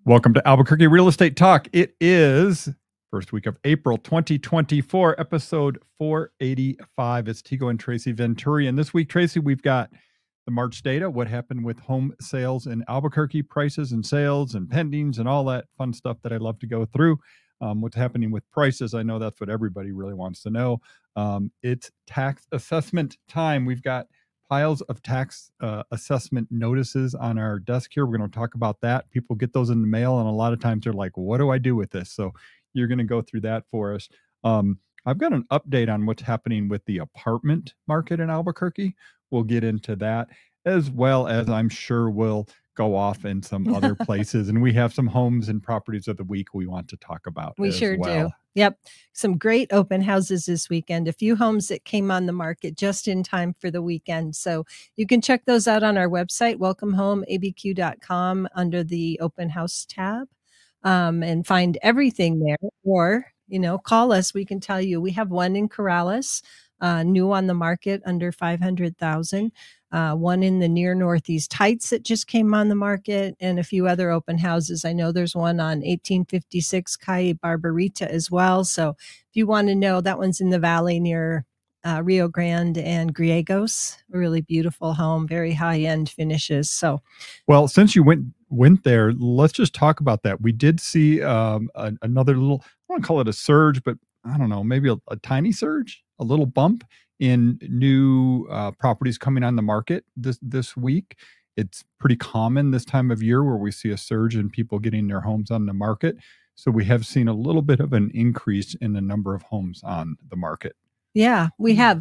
Welcome to Albuquerque Real Estate Talk. It is first week of April 2024, episode 485. It's Tigo and Tracy Venturi. And this week, Tracy, we've got the March data, what happened with home sales in Albuquerque, prices and sales and pendings and all that fun stuff that I love to go through. What's happening with prices. I know that's what everybody really wants to know. It's tax assessment time. We've got piles of tax assessment notices on our desk here. We're going to talk about that. People get those in the mail, and a lot of times they're like, what do I do with this? So you're going to go through that for us. I've got an update on what's happening with the apartment market in Albuquerque. We'll get into that, as well as I'm sure we'll go off in some other places. And we have some homes and properties of the week we want to talk about. We sure do. Yep. Some great open houses this weekend. A few homes that came on the market just in time for the weekend. So you can check those out on our website, welcomehomeabq.com, under the open house tab, and find everything there. Or, call us. We can tell you. We have one in Corrales, new on the market, under 500,000. One in the near Northeast Heights that just came on the market, and a few other open houses. I know there's one on 1856 Calle Barbarita as well. So if you want to know, that one's in the valley near Rio Grande and Griegos. A really beautiful home, very high-end finishes. So, well, since you went there, let's just talk about that. We did see another little, I don't want to call it a surge, but I don't know, maybe a tiny surge, a little bump in new properties coming on the market this week. It's pretty common this time of year where we see a surge in people getting their homes on the market. So we have seen a little bit of an increase in the number of homes on the market. Yeah, we have.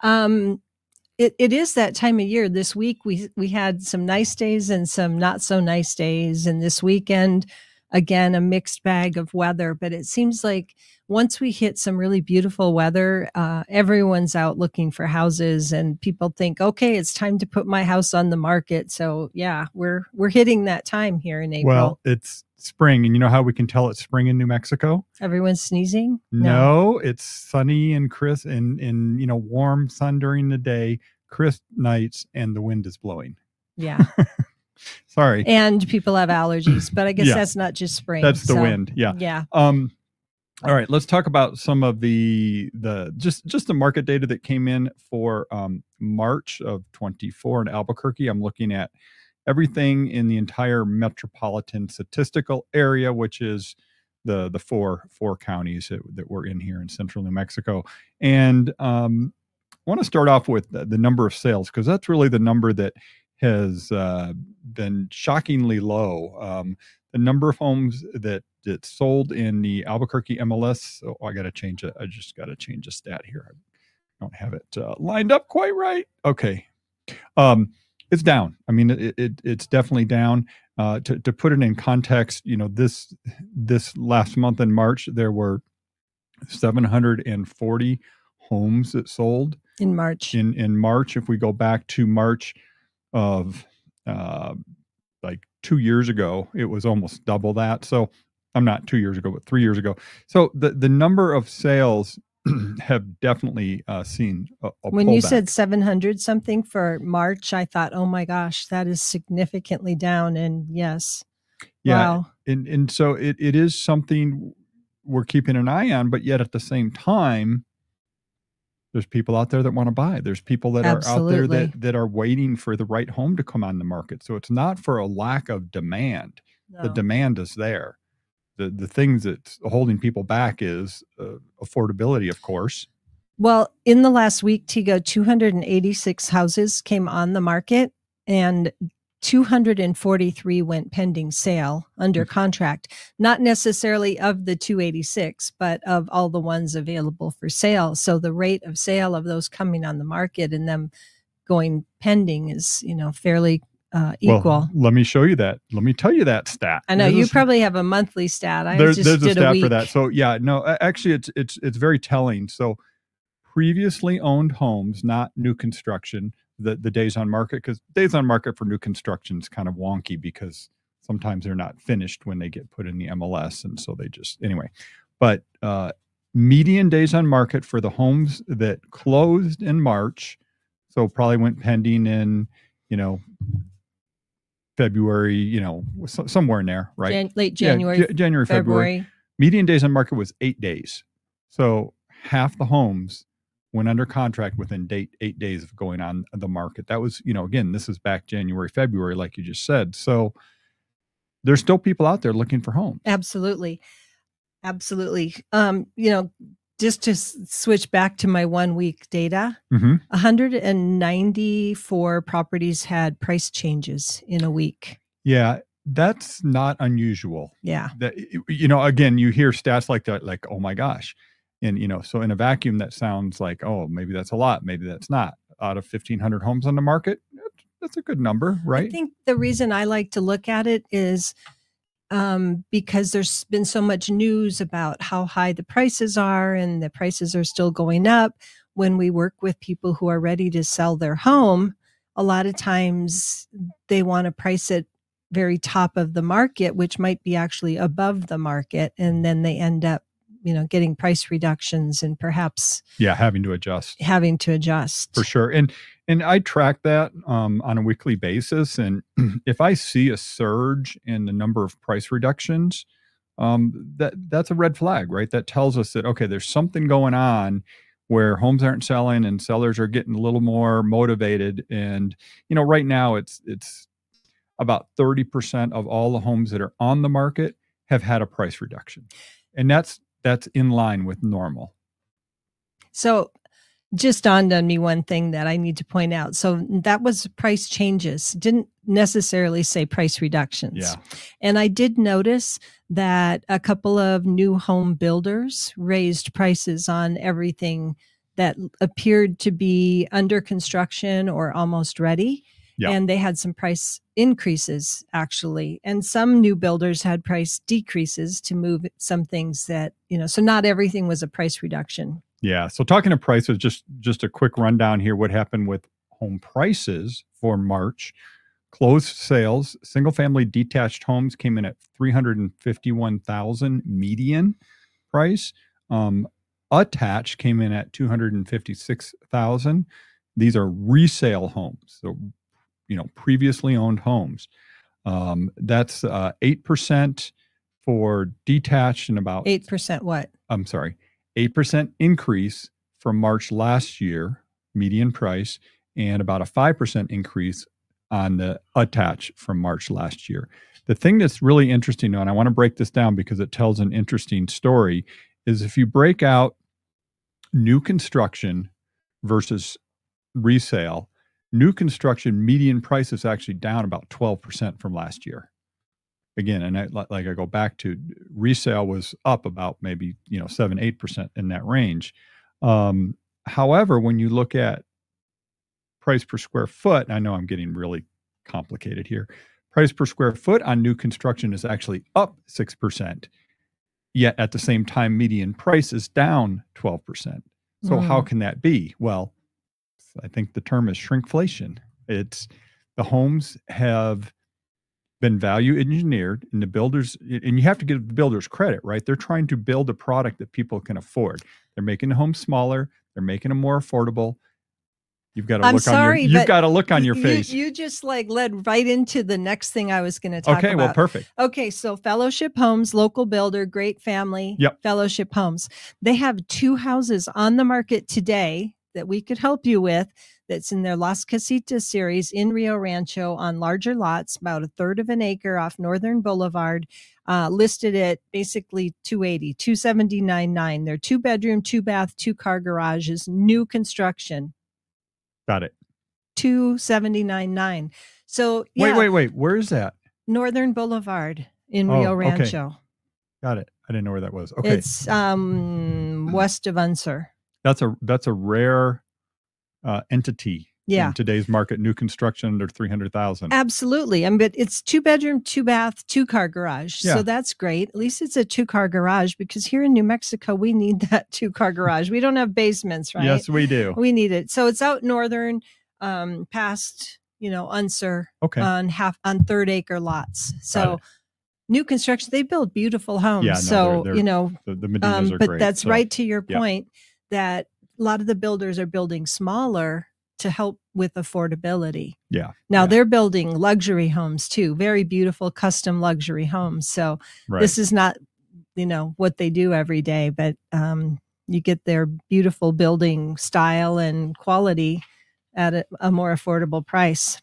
It is that time of year. This week we had some nice days and some not so nice days. And this weekend, again, a mixed bag of weather. But it seems like once we hit some really beautiful weather, everyone's out looking for houses, and people think, okay, it's time to put my house on the market. So yeah, we're hitting that time here in April. Well, it's spring, and you know how we can tell it's spring in New Mexico? Everyone's sneezing? No, it's sunny and crisp and warm sun during the day, crisp nights, and the wind is blowing. Yeah. Sorry. And people have allergies, but I guess that's not just spring. That's the wind. Yeah. Yeah. All right, let's talk about some of the just the market data that came in for March of 24 in Albuquerque. I'm looking at everything in the entire metropolitan statistical area, which is the four counties that we're in here in central New Mexico. And I want to start off with the number of sales, because that's really the number that has been shockingly low. The number of homes that sold in the Albuquerque MLS. Oh, I got to change it. I just got to change a stat here. I don't have it lined up quite right. Okay. It's down. I mean, it's definitely down. To put it in context, this last month in March, there were 740 homes that sold in March. In March, if we go back to March of like 2 years ago, it was almost double that. So I'm not 2 years ago, but 3 years ago. So the number of sales have definitely seen a when pullback. You said 700 something for March, I thought, oh my gosh, that is significantly down. And yes. Yeah. Wow. And so it is something we're keeping an eye on, but yet at the same time, there's people out there that want to buy. There's people that Absolutely. are out there that are waiting for the right home to come on the market. So it's not for a lack of demand. No. The demand is there. The things that's holding people back is affordability, of course. Well, in the last week, Tigo, 286 houses came on the market, and 243 went pending sale under contract, not necessarily of the 286, but of all the ones available for sale. So the rate of sale of those coming on the market and them going pending is, fairly equal. Well, let me show you that. Let me tell you that stat. I know you probably have a monthly stat. There's a stat for that. So yeah, no, actually it's very telling. So previously owned homes, not new construction, the days on market, because days on market for new construction is kind of wonky because sometimes they're not finished when they get put in the MLS. And so they just, anyway, but median days on market for the homes that closed in March, so probably went pending in, February, somewhere in there, right? Late January, yeah, January, February. Median days on market was 8 days. So half the homes went under contract within 8 days of going on the market. That was, again, this is back January, February, like you just said. So there's still people out there looking for homes. Absolutely. Just to switch back to my 1 week data, 194 properties had price changes in a week. Yeah, that's not unusual. Yeah. That, again, you hear stats like that, like, oh my gosh. And, so in a vacuum, that sounds like, oh, maybe that's a lot. Maybe that's not. Out of 1,500 homes on the market, that's a good number, right? I think the reason I like to look at it is because there's been so much news about how high the prices are, and the prices are still going up. When we work with people who are ready to sell their home, a lot of times they want to price it very top of the market, which might be actually above the market. And then they end up, getting price reductions and perhaps having to adjust for sure. And I track that on a weekly basis. And if I see a surge in the number of price reductions, that's a red flag, right? That tells us that, okay, there's something going on where homes aren't selling and sellers are getting a little more motivated. And, right now it's about 30% of all the homes that are on the market have had a price reduction. And that's in line with normal. So just dawned on me one thing that I need to point out. So that was price changes, didn't necessarily say price reductions. Yeah. And I did notice that a couple of new home builders raised prices on everything that appeared to be under construction or almost ready. Yeah. And they had some price increases, actually. And some new builders had price decreases to move some things that, so not everything was a price reduction. Yeah. So talking to prices, just a quick rundown here. What happened with home prices for March? Closed sales, single family detached homes came in at $351,000 median price. Attached came in at $256,000. These are resale homes. So, previously owned homes. That's 8% for detached and about 8% what? I'm sorry, 8% increase from March last year, median price, and about a 5% increase on the attached from March last year. The thing that's really interesting, though, and I want to break this down because it tells an interesting story, is if you break out new construction versus resale, new construction median price is actually down about 12% from last year. Again, and I go back to resale was up about maybe 7-8% in that range. However, when you look at price per square foot, I know I'm getting really complicated here. Price per square foot on new construction is actually up 6%. Yet at the same time, median price is down 12%. So how can that be? Well, I think the term is shrinkflation. It's the homes have been value engineered, and the builders, and you have to give the builders credit, right? They're trying to build a product that people can afford. They're making the homes smaller. They're making them more affordable. You've got to look on your face. You just led right into the next thing I was going to talk about. Okay, well, perfect. Okay, so Fellowship Homes, local builder, great family. Yep. Fellowship Homes. They have 2 houses on the market today that we could help you with. That's in their Las Casitas series in Rio Rancho on larger lots, about a third of an acre off Northern Boulevard, listed at basically $280,000, $279,900. They're 2-bedroom, 2-bath, 2-car garages, new construction. Got it. $279,900. So yeah. Wait. Where is that? Northern Boulevard in Rio Rancho. Okay. Got it. I didn't know where that was. Okay. It's west of Unser. That's a rare entity in today's market. New construction under $300,000. Absolutely. But it's 2-bedroom, 2-bath, 2-car garage. Yeah. So that's great. At least it's a 2-car garage, because here in New Mexico, we need that 2-car garage. We don't have basements, right? Yes, we do. We need it. So it's out northern, past, Unser, on 3rd acre lots. So new construction, they build beautiful homes. Yeah, so, the Medinas are but great. That's right to your point that a lot of the builders are building smaller to help with affordability. Yeah. Now they're building luxury homes too, very beautiful custom luxury homes. So this is not, what they do every day, but you get their beautiful building style and quality at a more affordable price.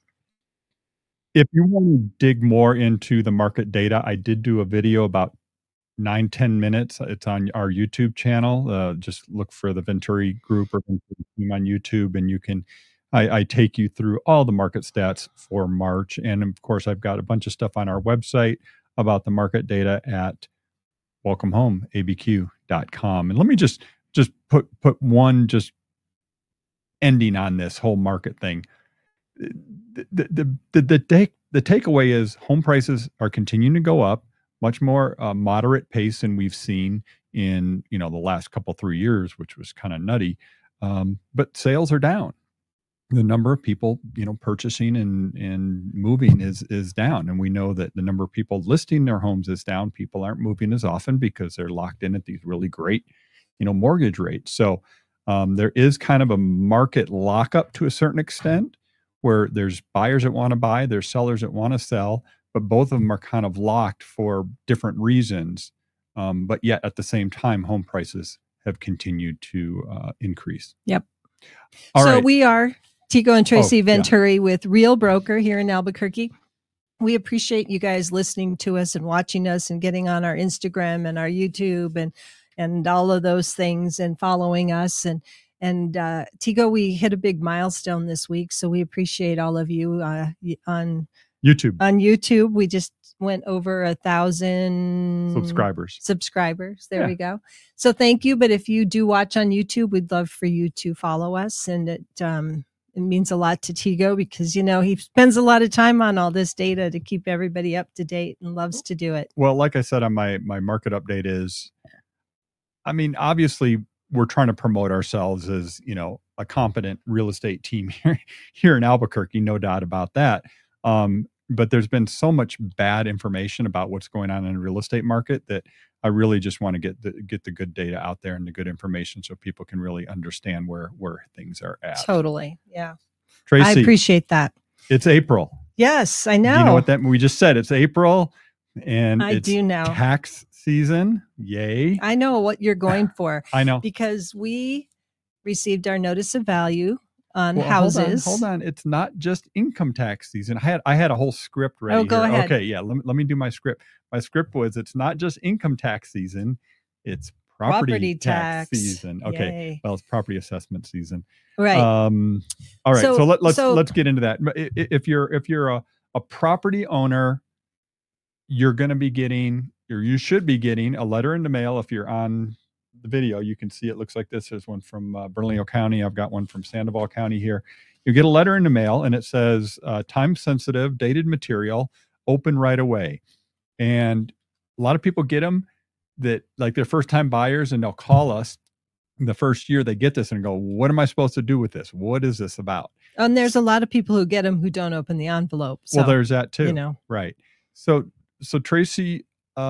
If you want to dig more into the market data, I did do a video about 9-10 minutes. It's on our YouTube channel. Just look for the Venturi Group or Venturi Team on YouTube, and I take you through all the market stats for March. And of course, I've got a bunch of stuff on our website about the market data at welcomehomeabq.com. And let me just put one just ending on this whole market thing. The takeaway is home prices are continuing to go up, much more moderate pace than we've seen in the last 3 years, which was kind of nutty. But sales are down. The number of people purchasing and moving is down, and we know that the number of people listing their homes is down. People aren't moving as often because they're locked in at these really great mortgage rates. So there is kind of a market lockup to a certain extent, where there's buyers that want to buy, there's sellers that want to sell, but both of them are kind of locked for different reasons. But yet at the same time, home prices have continued to increase. Yep. All right. We are Tigo and Tracy Venturi with Real Broker here in Albuquerque. We appreciate you guys listening to us and watching us and getting on our Instagram and our YouTube and all of those things and following us. And Tigo, we hit a big milestone this week, so we appreciate all of you on YouTube. On YouTube, we just went over 1,000 subscribers. There we go. So thank you. But if you do watch on YouTube, we'd love for you to follow us, and it means a lot to Tigo because he spends a lot of time on all this data to keep everybody up to date and loves to do it. Well, like I said on my market update is, obviously we're trying to promote ourselves as, a competent real estate team here in Albuquerque, no doubt about that. But there's been so much bad information about what's going on in the real estate market that I really just want to get the good data out there and the good information so people can really understand where things are at. Totally. Yeah. Tracy, I appreciate that. It's April. Yes, I know. Do you know what that we just said? It's April and I do know. Tax season. Yay. I know what you're going for. I know. Because we received our notice of value on houses. Hold on. It's not just income tax season. I had a whole script ready. Oh, go ahead. Okay, yeah. Let me do my script. My script was it's not just income tax season, it's property tax season. Okay. Yay. Well, it's property assessment season. Right. All right. So let's get into that. If you're a property owner, you're going to be getting, or you should be getting, a letter in the mail. If you're on the video, you can see it looks like this. There's one from Bernalillo County. I've got one from Sandoval County here. You get a letter in the mail and it says time sensitive, dated material, open right away. And a lot of people get them that like they're first time buyers, and they'll call us the first year they get this and go, what am I supposed to do with this? What is this about? And there's a lot of people who get them who don't open the envelope. So, well, there's that too. Right. So Tracy,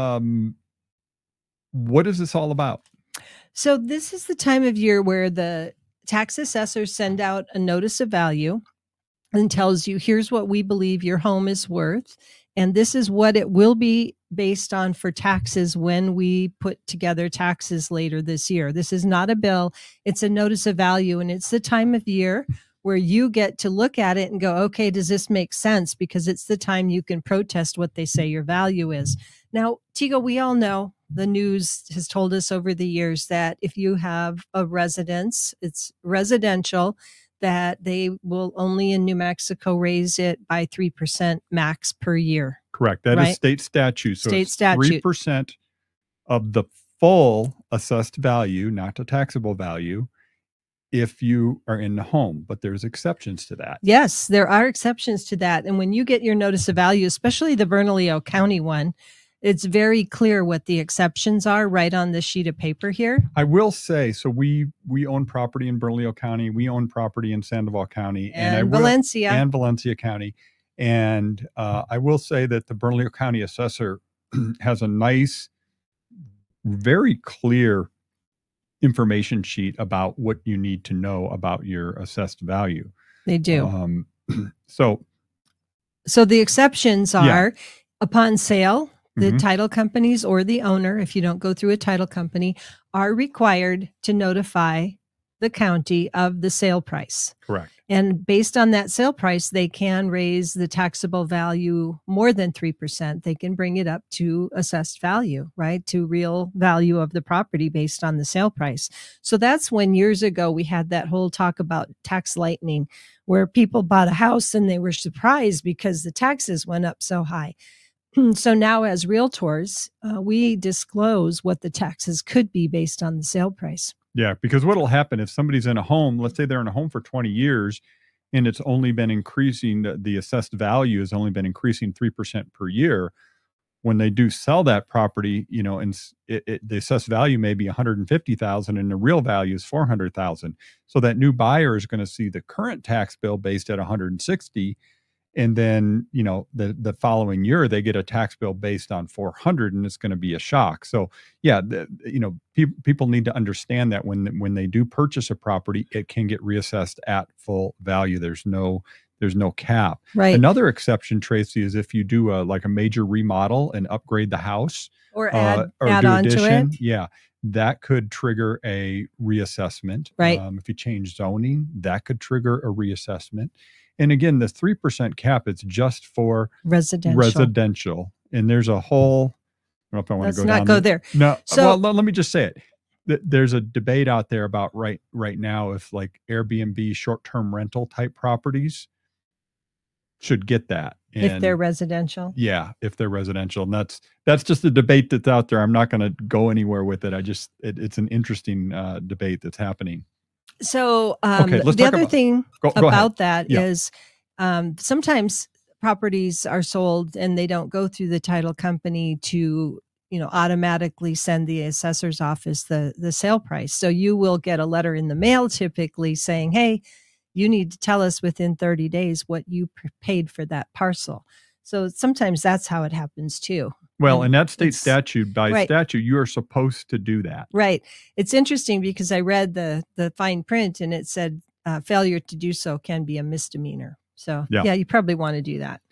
what is this all about? So this is the time of year where the tax assessors send out a notice of value and tells you, here's what we believe your home is worth. And this is what it will be based on for taxes when we put together taxes later this year. This is not a bill. It's a notice of value. And it's the time of year where you get to look at it and go, okay, does this make sense? Because it's the time you can protest what they say your value is. Now, Tigo, we all know the news has told us over the years that if you have a residence, it's residential, that they will only in New Mexico raise it by 3% max per year. Correct. That is state statute. So state statute. 3% of the full assessed value, not the taxable value, if you are in the home. But there's exceptions to that. Yes, there are exceptions to that. And when you get your notice of value, especially the Bernalillo County one, it's very clear what the exceptions are right on this sheet of paper here. I will say, so we own property in Bernalillo County. We own property in Sandoval County. And Valencia. And Valencia County. And I will say that the Bernalillo County assessor has a nice, very clear information sheet about what you need to know about your assessed value. They do. So the exceptions are upon sale, the Mhm. title companies or the owner, if you don't go through a title company, are required to notify the county of the sale price. Correct. And based on that sale price, they can raise the taxable value more than 3%. They can bring it up to assessed value, right? To real value of the property based on the sale price. So that's when years ago we had that whole talk about tax lightning, where people bought a house and they were surprised because the taxes went up so high. So now as realtors, we disclose what the taxes could be based on the sale price. Yeah, because what'll happen if somebody's in a home, let's say they're in a home for 20 years and it's only been increasing, the assessed value has only been increasing 3% per year. When they do sell that property, and the assessed value may be 150,000 and the real value is 400,000. So that new buyer is going to see the current tax bill based at 160. And then, the following year they get a tax bill based on 400 and it's going to be a shock. So yeah, people need to understand that when they do purchase a property, it can get reassessed at full value. There's no cap. Right. Another exception, Tracy, is if you do a major remodel and upgrade the house or add do on addition, to it. Yeah, that could trigger a reassessment. Right. If you change zoning, that could trigger a reassessment. And again, the 3% cap, it's just for residential. And there's a whole, I don't know if I want to go down. Let's not go there. No. So, well, let me just say it. There's a debate out there about right now if like Airbnb short-term rental type properties should get that. And if they're residential. Yeah, if they're residential. And that's just a debate that's out there. I'm not going to go anywhere with it. It's an interesting debate that's happening. So the other thing about that is sometimes properties are sold and they don't go through the title company to automatically send the assessor's office the sale price. So you will get a letter in the mail typically saying, hey, you need to tell us within 30 days what you paid for that parcel. So sometimes that's how it happens too. Well, and that state statute, by statute, you are supposed to do that. Right. It's interesting because I read the fine print and it said failure to do so can be a misdemeanor. So yeah, you probably want to do that.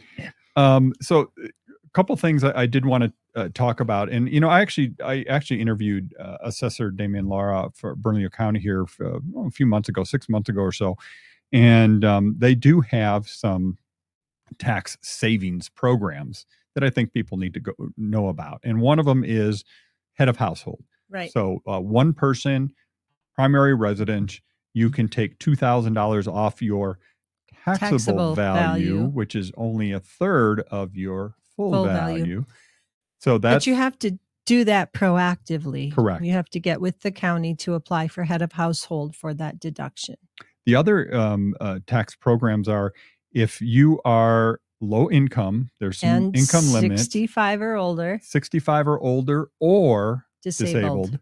So a couple things I did want to talk about, and I actually interviewed Assessor Damian Lara for Bernalillo County here a few months ago, 6 months ago or so, and they do have some tax savings programs that I think people need to know about. And one of them is head of household. Right. So one person, primary resident, you can take $2,000 off your taxable value, which is only a third of your full value. So but you have to do that proactively. Correct. You have to get with the county to apply for head of household for that deduction. The other tax programs are if you are low income, there's some income limit. 65 or older. 65 or older or disabled.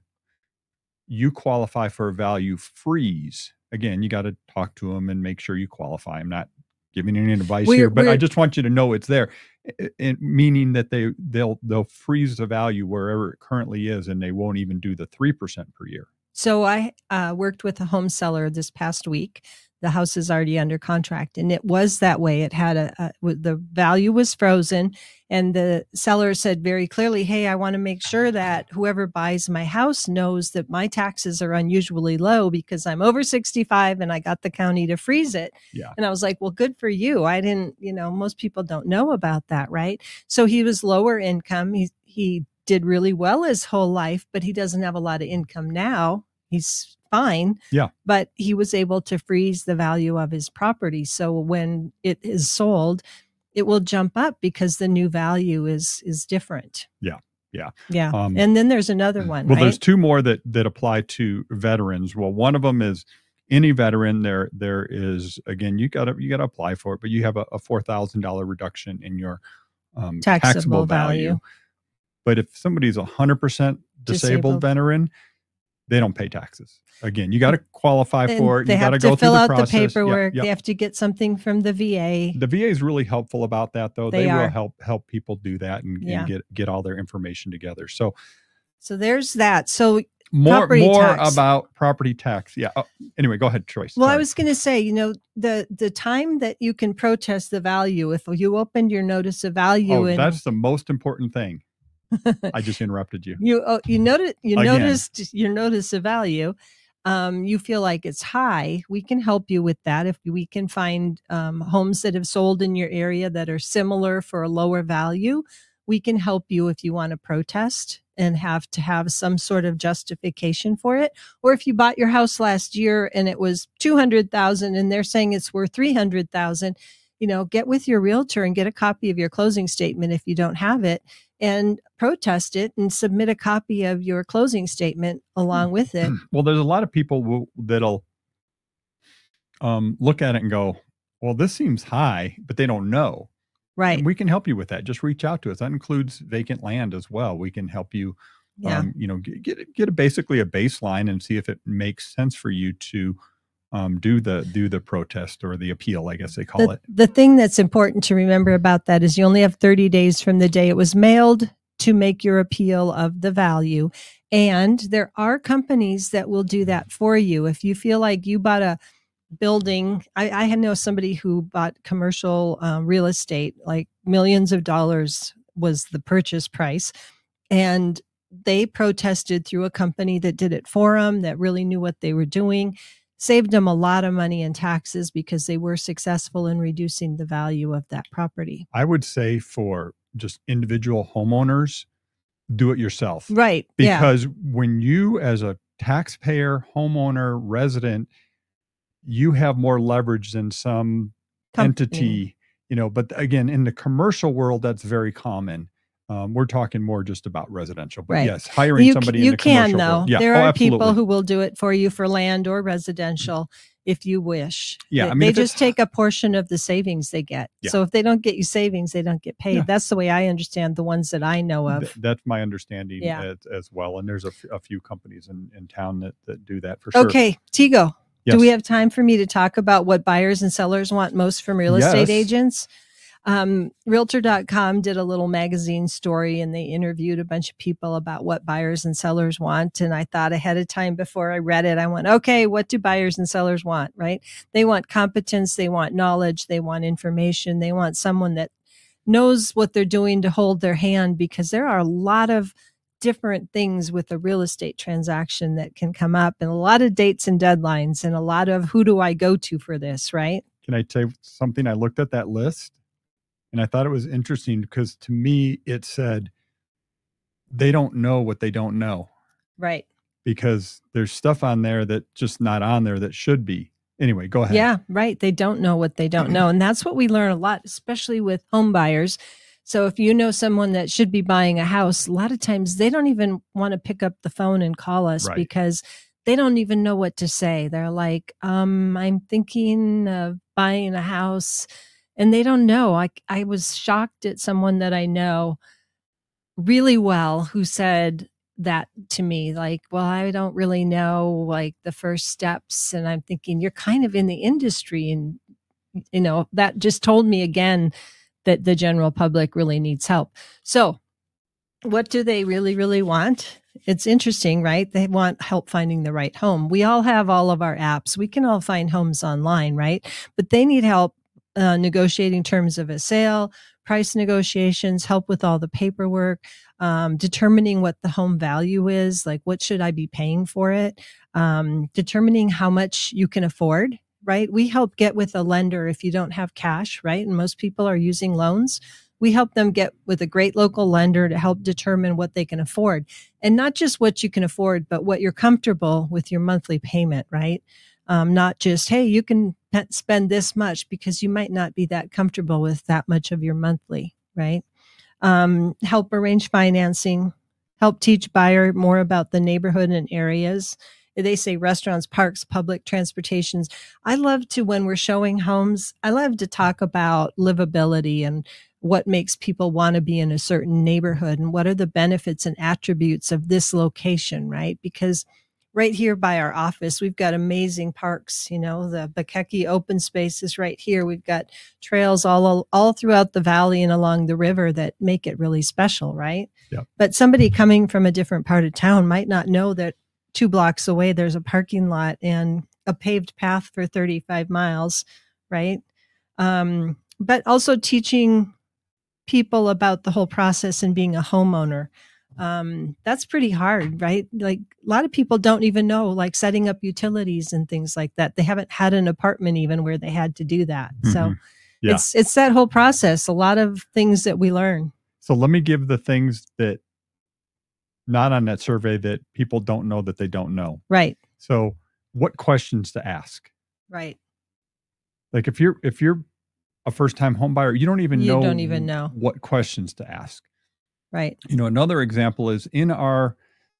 You qualify for a value freeze. Again, you got to talk to them and make sure you qualify. I'm not giving any advice here, but I just want you to know it's there. Meaning that they'll freeze the value wherever it currently is, and they won't even do the 3% per year. So I worked with a home seller this past week. The house is already under contract, and it was that way. It had the value was frozen, and the seller said very clearly, hey, I want to make sure that whoever buys my house knows that my taxes are unusually low because I'm over 65 and I got the county to freeze it. Yeah. And I was like, well, good for you. I didn't, most people don't know about that, right? So he was lower income. He did really well his whole life, but he doesn't have a lot of income now. He's fine. Yeah. But he was able to freeze the value of his property. So when it is sold, it will jump up because the new value is different. Yeah. Yeah. Yeah. And then there's another one. Well, there's two more that apply to veterans. Well, one of them is any veteran. There is, again, you gotta apply for it, but you have a $4,000 reduction in your taxable value. But if somebody's 100% disabled veteran, they don't pay taxes. Again, you got to qualify for it. They have to fill out the paperwork. Yep. They have to get something from the VA. The VA is really helpful about that, though. They will help people do that and get all their information together. So there's that. So Property tax. about property tax. Yeah. Anyway, go ahead, Joyce. Well, Sorry. I was going to say, the time that you can protest the value, if you opened your notice of value, and that's the most important thing. I just interrupted you. you noticed your notice of value. You feel like it's high. We can help you with that. If we can find homes that have sold in your area that are similar for a lower value, we can help you if you want to protest and have to have some sort of justification for it. Or if you bought your house last year and it was $200,000 and they're saying it's worth $300,000, get with your realtor and get a copy of your closing statement if you don't have it, and protest it and submit a copy of your closing statement along with it. Well, there's a lot of people that'll look at it and go, well, this seems high, but they don't know. Right. And we can help you with that. Just reach out to us. That includes vacant land as well. We can help you, get basically a baseline and see if it makes sense for you to do the protest or the appeal, I guess they call it. The thing that's important to remember about that is you only have 30 days from the day it was mailed to make your appeal of the value. And there are companies that will do that for you. If you feel like you bought a building, I know somebody who bought commercial real estate, like millions of dollars was the purchase price. And they protested through a company that did it for them, that really knew what they were doing. Saved them a lot of money in taxes because they were successful in reducing the value of that property. I would say for just individual homeowners, do it yourself. Right. Because when you, as a taxpayer, homeowner, resident, you have more leverage than some entity, but again, in the commercial world, that's very common. We're talking more just about residential, but yes, hiring somebody in the commercial world. Yeah. There are people who will do it for you for land or residential if you wish. Yeah. They just take a portion of the savings they get. Yeah. So if they don't get you savings, they don't get paid. Yeah. That's the way I understand the ones that I know of. That's my understanding as well. And there's a few companies in town that do that for sure. Okay. Tigo, do we have time for me to talk about what buyers and sellers want most from real estate agents? Realtor.com did a little magazine story and they interviewed a bunch of people about what buyers and sellers want. And I thought ahead of time before I read it, I went, okay, what do buyers and sellers want, right? They want competence. They want knowledge. They want information. They want someone that knows what they're doing to hold their hand, because there are a lot of different things with a real estate transaction that can come up, and a lot of dates and deadlines, and a lot of who do I go to for this, right? Can I tell you something? I looked at that list and I thought it was interesting because to me, it said they don't know what they don't know. Right. Because there's stuff on there that just not on there that should be. Anyway, go ahead. Yeah, right. They don't know what they don't know. And that's what we learn a lot, especially with home buyers. So if you know someone that should be buying a house, a lot of times they don't even want to pick up the phone and call us because they don't even know what to say. They're like, I'm thinking of buying a house. And they don't know. I was shocked at someone that I know really well who said that to me, like, well, I don't really know like the first steps. And I'm thinking, you're kind of in the industry. And, that just told me again that the general public really needs help. So what do they really, really want? It's interesting, right? They want help finding the right home. We all have all of our apps. We can all find homes online, right? But they need help negotiating terms of a sale, price negotiations, help with all the paperwork, determining what the home value is, like what should I be paying for it, determining how much you can afford, right? We help get with a lender if you don't have cash, right? And most people are using loans. We help them get with a great local lender to help determine what they can afford. And not just what you can afford, but what you're comfortable with your monthly payment, right? Not just, hey, you can spend this much, because you might not be that comfortable with that much of your monthly, right? Help arrange financing, help teach buyer more about the neighborhood and areas. They say restaurants, parks, public transportations. I love to, when we're showing homes, I love to talk about livability and what makes people want to be in a certain neighborhood and what are the benefits and attributes of this location, right? Because right here by our office, we've got amazing parks. The Bakeki open space is right here. We've got trails all throughout the valley and along the river that make it really special, right? Yep. But somebody coming from a different part of town might not know that 2 blocks away, there's a parking lot and a paved path for 35 miles, right? But also teaching people about the whole process and being a homeowner. That's pretty hard, right? Like a lot of people don't even know, like setting up utilities and things like that. They haven't had an apartment even where they had to do that. So it's that whole process, a lot of things that we learn. So let me give the things that not on that survey that people don't know that they don't know. Right. So what questions to ask? Right. Like if you're a first-time home buyer, you don't even know what questions to ask. Right. Another example is in our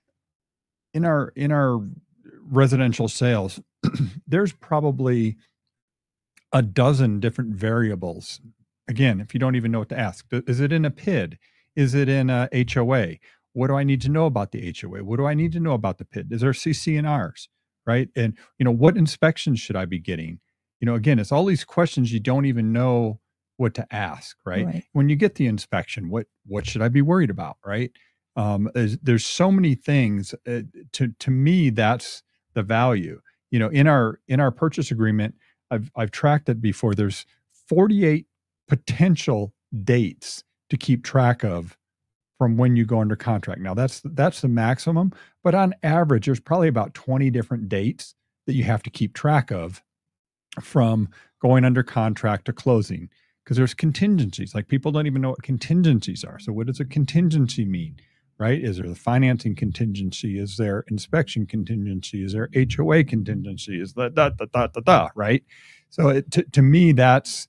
residential sales, there's probably a dozen different variables. Again, if you don't even know what to ask, is it in a PID? Is it in a HOA? What do I need to know about the HOA? What do I need to know about the PID? Is there CC&Rs, right? And, what inspections should I be getting? Again, it's all these questions you don't even know what to ask, right? When you get the inspection, what should I be worried about, right? There's so many things. To me, that's the value. In our purchase agreement, I've tracked it before. There's 48 potential dates to keep track of from when you go under contract. Now that's the maximum, but on average, there's probably about 20 different dates that you have to keep track of from going under contract to closing, because there's contingencies. Like people don't even know what contingencies are. So what does a contingency mean, right? Is there the financing contingency? Is there inspection contingency? Is there HOA contingency? Is that right? So to me, that's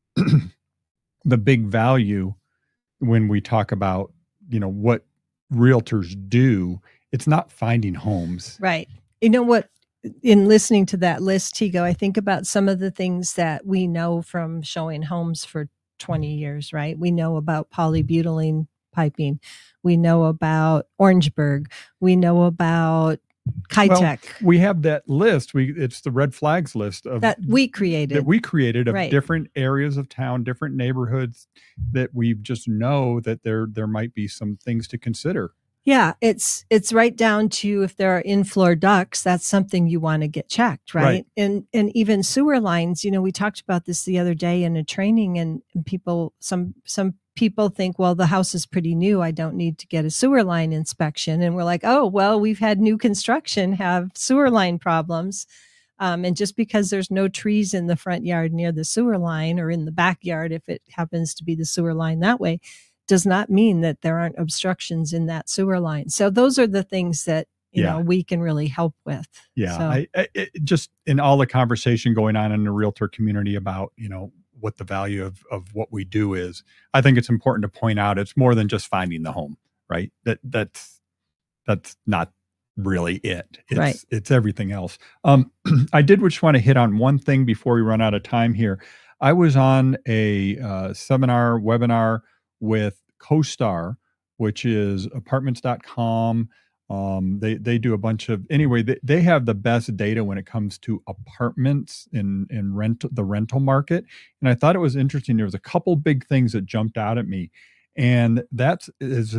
the big value when we talk about, what realtors do. It's not finding homes. Right. You know what? In listening to that list, Tigo, I think about some of the things that we know from showing homes for 20 years, right? We know about polybutylene piping. We know about Orangeburg. We know about Kitech. Well, we have that list. It's the red flags list of that we created of different areas of town, different neighborhoods that we just know that there might be some things to consider. Yeah, it's right down to if there are in-floor ducts, that's something you want to get checked, right? And even sewer lines, we talked about this the other day in a training, and people, some people think, well, the house is pretty new, I don't need to get a sewer line inspection. And we're like, oh, well, we've had new construction have sewer line problems. And just because there's no trees in the front yard near the sewer line, or in the backyard, if it happens to be the sewer line that way, does not mean that there aren't obstructions in that sewer line. So those are the things that, we can really help with. Yeah. So. I just in all the conversation going on in the realtor community about, what the value of what we do is, I think it's important to point out it's more than just finding the home, right? That's not really it. It's everything else. I did just want to hit on one thing before we run out of time here. I was on a webinar with CoStar, which is apartments.com. They do a bunch of, they have the best data when it comes to apartments in the rental market. And I thought it was interesting. There was a couple big things that jumped out at me. And that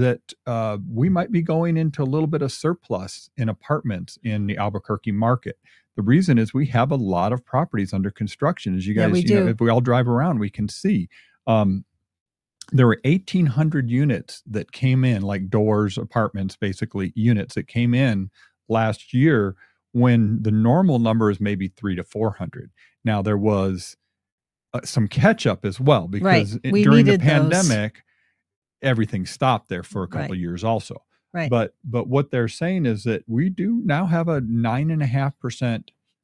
we might be going into a little bit of surplus in apartments in the Albuquerque market. The reason is we have a lot of properties under construction. As you guys, if we all drive around, we can see. There were 1,800 units that came in, like doors, apartments, basically units that came in last year, when the normal number is maybe 300 to 400. Now there was some catch up as well, because during the pandemic, everything stopped there for a couple of years also. Right. But what they're saying is that we do now have a 9.5%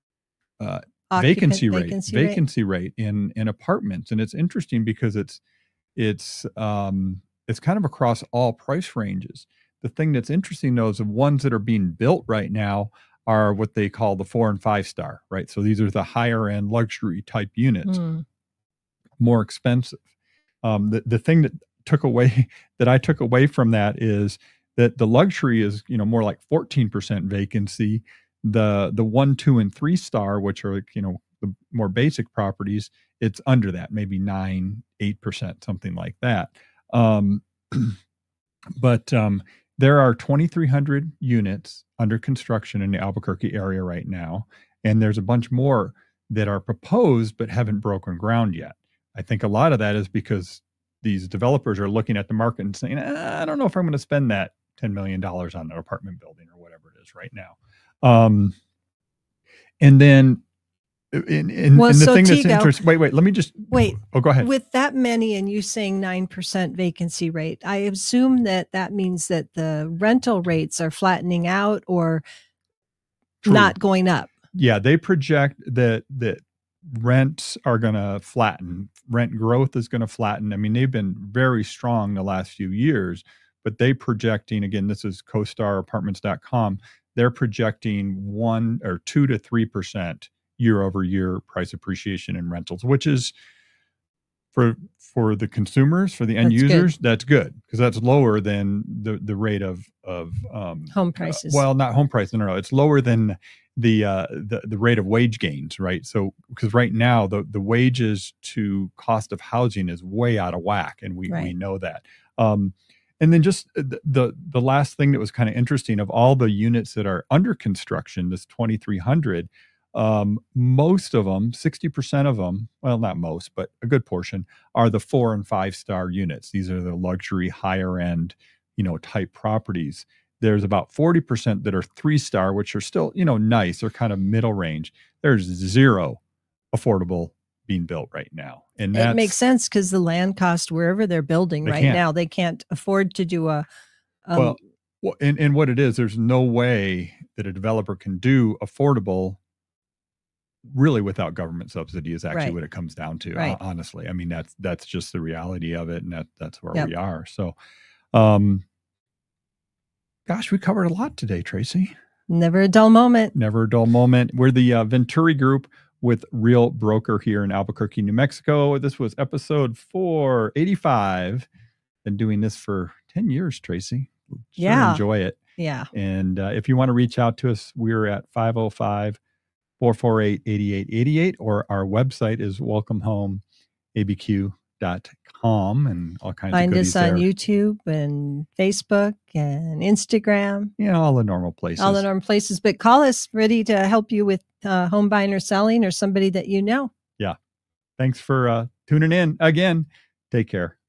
vacancy rate in apartments. And it's interesting because it's kind of across all price ranges. The thing that's interesting, though, is the ones that are being built right now are what they call the 4 and 5 star, right? So these are the higher end luxury type units, more expensive. The thing that I took away from that is that the luxury is, more like 14% vacancy. The 1, 2, and 3 star, which are, the more basic properties, it's under that, maybe 9, 8%, something like that. But There are 2,300 units under construction in the Albuquerque area right now, and there's a bunch more that are proposed but haven't broken ground yet. I think a lot of that is because these developers are looking at the market and saying, I don't know if I'm going to spend that $10 million on an apartment building or whatever it is right now. And then and the thing that's interesting, wait, let me just wait. Oh, go ahead. With that many and you saying 9% vacancy rate, I assume that means that the rental rates are flattening out or not going up. Yeah, they project that rents are going to flatten. Rent growth is going to flatten. I mean, they've been very strong the last few years, but they projecting, again, this is CoStarApartments.com, they're projecting 1 or 2 to 3% year over year price appreciation in rentals, which is for the consumers, for the end users, that's good because that's lower than the rate of home prices. Well, not home prices. No, it's lower than the rate of wage gains, right? So because right now the wages to cost of housing is way out of whack, and we know that. And then just the last thing that was kind of interesting, of all the units that are under construction, this 2,300. Most of them, 60% of them, well, not most, but a good portion, are the 4 and 5 star units. These are the luxury, higher end, type properties. There's about 40% that are 3 star, which are still, nice or kind of middle range. There's zero affordable being built right now. And that makes sense because the land cost wherever they're building now, they can't afford to do well, and what it is, there's no way that a developer can do affordable really without government subsidy is actually what it comes down to. Honestly, I mean, that's just the reality of it. And that's where we are. So, gosh, we covered a lot today, Tracy. Never a dull moment. Never a dull moment. We're the Venturi Group with Real Broker here in Albuquerque, New Mexico. This was episode 485. Been doing this for 10 years, Tracy. Sure enjoy it. Yeah. And if you want to reach out to us, we're at 505-448-8888, or our website is welcomehomeabq.com, and all kinds of goodies there. Find us on there. YouTube and Facebook and Instagram. Yeah, all the normal places. But call us, ready to help you with home buying or selling, or somebody that you know. Yeah. Thanks for tuning in again. Take care.